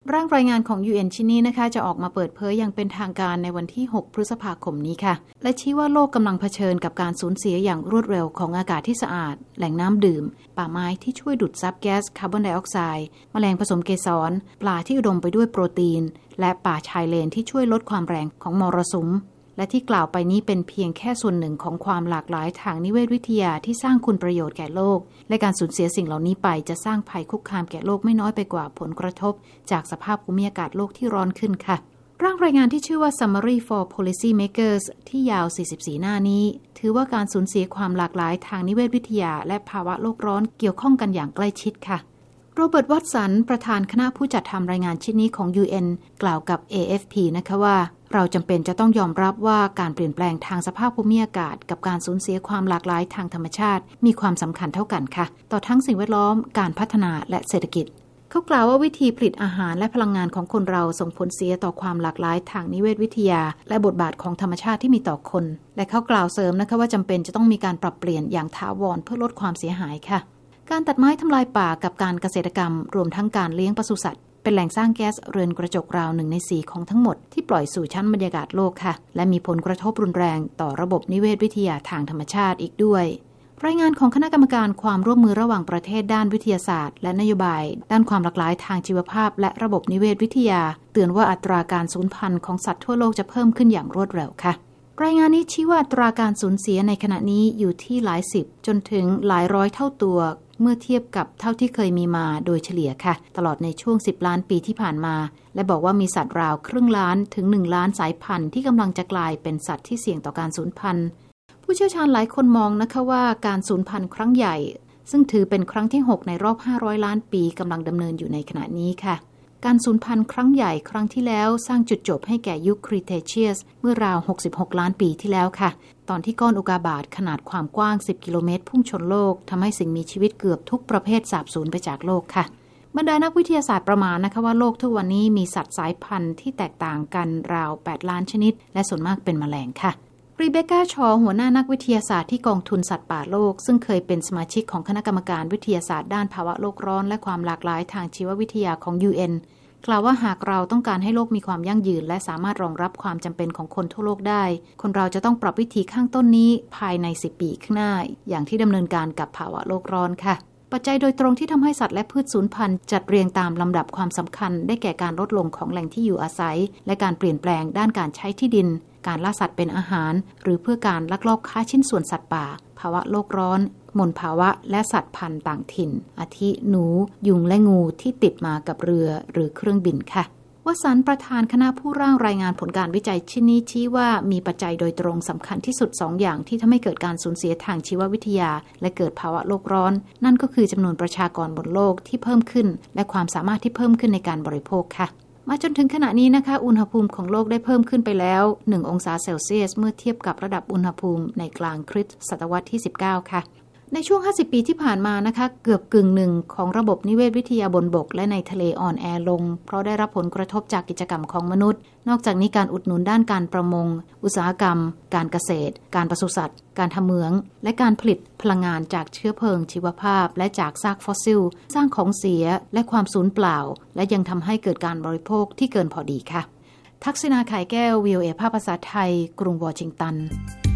ร่างรายงานของ UN ชิ้นนี้นะคะจะออกมาเปิดเผยอย่างเป็นทางการในวันที่ 6 พฤษภาคมนี้ค่ะและชี้ว่าโลกกำลังเผชิญกับการสูญเสียอย่างรวดเร็วของอากาศที่สะอาดแหล่งน้ำดื่มป่าไม้ที่ช่วยดูดซับแก๊สคาร์บอนไดออกไซด์แมลงผสมเกสรปลาที่อุดมไปด้วยโปรตีนและป่าชายเลนที่ช่วยลดความแรงของมรสุมและที่กล่าวไปนี้เป็นเพียงแค่ส่วนหนึ่งของความหลากหลายทางนิเวศวิทยาที่สร้างคุณประโยชน์แก่โลกและการสูญเสียสิ่งเหล่านี้ไปจะสร้างภัยคุกคามแก่โลกไม่น้อยไปกว่าผลกระทบจากสภาพภูมิอากาศโลกที่ร้อนขึ้นค่ะร่างรายงานที่ชื่อว่า Summary for Policy Makers ที่ยาว44หน้านี้ถือว่าการสูญเสียความหลากหลายทางนิเวศวิทยาและภาวะโลกร้อนเกี่ยวข้องกันอย่างใกล้ชิดค่ะโรเบิร์ต วัตสันประธานคณะผู้จัดทำรายงานชิ้นนี้ของ UN กล่าวกับ AFP นะคะว่าเราจำเป็นจะต้องยอมรับว่าการเปลี่ยนแปลงทางสภาพภูมิอากาศกับการสูญเสียความหลากหลายทางธรรมชาติมีความสำคัญเท่ากันค่ะต่อทั้งสิ่งแวดล้อมการพัฒนาและเศรษฐกิจเขากล่าวว่าวิธีผลิตอาหารและพลังงานของคนเราส่งผลเสียต่อความหลากหลายทางนิเวศวิทยาและบทบาทของธรรมชาติที่มีต่อคนและเขากล่าวเสริมนะคะว่าจำเป็นจะต้องมีการปรับเปลี่ยนอย่างถาวรเพื่อลดความเสียหายค่ะการตัดไม้ทำลายป่ากับการเกษตรกรรมรวมทั้งการเลี้ยงปศุสัตว์เป็นแหล่งสร้างแก๊สเรือนกระจกราว1 ใน 4ของทั้งหมดที่ปล่อยสู่ชั้นบรรยากาศโลกค่ะและมีผลกระทบรุนแรงต่อระบบนิเวศวิทยาทางธรรมชาติอีกด้วยรายงานของคณะกรรมการความร่วมมือระหว่างประเทศด้านวิทยาศาสตร์และนโยบายด้านความหลากหลายทางชีวภาพและระบบนิเวศวิทยาเตือนว่าอัตราการสูญพันธุ์ของสัตว์ทั่วโลกจะเพิ่มขึ้นอย่างรวดเร็วค่ะรายงานนี้ชี้ว่าอัตราการสูญเสียในขณะนี้อยู่ที่หลายสิบจนถึงหลายร้อยเท่าตัวเมื่อเทียบกับเท่าที่เคยมีมาโดยเฉลี่ยค่ะตลอดในช่วง10 ล้านปีที่ผ่านมาและบอกว่ามีสัตว์ราวครึ่งล้านถึง1 ล้านสายพันธุ์ที่กำลังจะกลายเป็นสัตว์ที่เสี่ยงต่อการสูญพันธุ์ผู้เชี่ยวชาญหลายคนมองนะคะว่าการสูญพันธุ์ครั้งใหญ่ซึ่งถือเป็นครั้งที่6ในรอบ500 ล้านปีกำลังดำเนินอยู่ในขณะนี้ค่ะการสูญพันธุ์ครั้งใหญ่ครั้งที่แล้วสร้างจุดจบให้แก่ยุคครีเทเชียสเมื่อราว66 ล้านปีที่แล้วค่ะตอนที่ก้อนอุกาบาตขนาดความกว้าง10 กิโลเมตรพุ่งชนโลกทำให้สิ่งมีชีวิตเกือบทุกประเภทสาบสูญไปจากโลกค่ะบรรดานักวิทยาศาสตร์ประมาณนะคะว่าโลกทุกวันนี้มีสัตว์สายพันธุ์ที่แตกต่างกันราว8 ล้านชนิดและส่วนมากเป็นแมลงค่ะรีเบคก้า ชอหัวหน้านักวิทยาศาสตร์ที่กองทุนสัตว์ป่าโลกซึ่งเคยเป็นสมาชิกของคณะกรรมการวิทยาศาสตร์ด้านภาวะโลกร้อนและความหลากหลายทางชีววิทยาของ UNกล่าวว่าหากเราต้องการให้โลกมีความยั่งยืนและสามารถรองรับความจำเป็นของคนทั่วโลกได้คนเราจะต้องปรับวิธีข้างต้นนี้ภายใน10 ปีข้างหน้าอย่างที่ดำเนินการกับภาวะโลกร้อนค่ะปัจจัยโดยตรงที่ทำให้สัตว์และพืชสูญพันธุ์จัดเรียงตามลำดับความสำคัญได้แก่การลดลงของแหล่งที่อยู่อาศัยและการเปลี่ยนแปลงด้านการใช้ที่ดินการล่าสัตว์เป็นอาหารหรือเพื่อการลักลอบค้าชิ้นส่วนสัตว์ป่าภาวะโลกร้อนมลภาวะและสัตว์พันธุ์ต่างถิ่นอาทิหนูยุงและงูที่ติดมากับเรือหรือเครื่องบินค่ะวสันต์ประธานคณะผู้ร่างรายงานผลการวิจัยชิ้นนี้ชี้ว่ามีปัจจัยโดยตรงสำคัญที่สุด2 อย่างที่ทำให้เกิดการสูญเสียทางชีววิทยาและเกิดภาวะโลกร้อนนั่นก็คือจำนวนประชากรบนโลกที่เพิ่มขึ้นและความสามารถที่เพิ่มขึ้นในการบริโภคค่ะมาจนถึงขณะนี้นะคะอุณหภูมิของโลกได้เพิ่มขึ้นไปแล้ว1 องศาเซลเซียสเมื่อเทียบกับระดับอุณหภูมิในกลางคริสตศตวรรษที่19ค่ะในช่วง50 ปีที่ผ่านมานะคะเกือบ1/2ของระบบนิเวศวิทยาบนบกและในทะเลอ่อนแอลงเพราะได้รับผลกระทบจากกิจกรรมของมนุษย์นอกจากนี้การอุดหนุนด้านการประมงอุตสาหกรรมการเกษตรการปศุสัตว์การทำเหมืองและการผลิตพลังงานจากเชื้อเพลิงชีวภาพและจากซากฟอสซิลสร้างของเสียและความสูญเปล่าและยังทำให้เกิดการบริโภคที่เกินพอดีค่ะทักษิณา ไข่แก้ว VOA ภาคภาษาไทยกรุงวอชิงตัน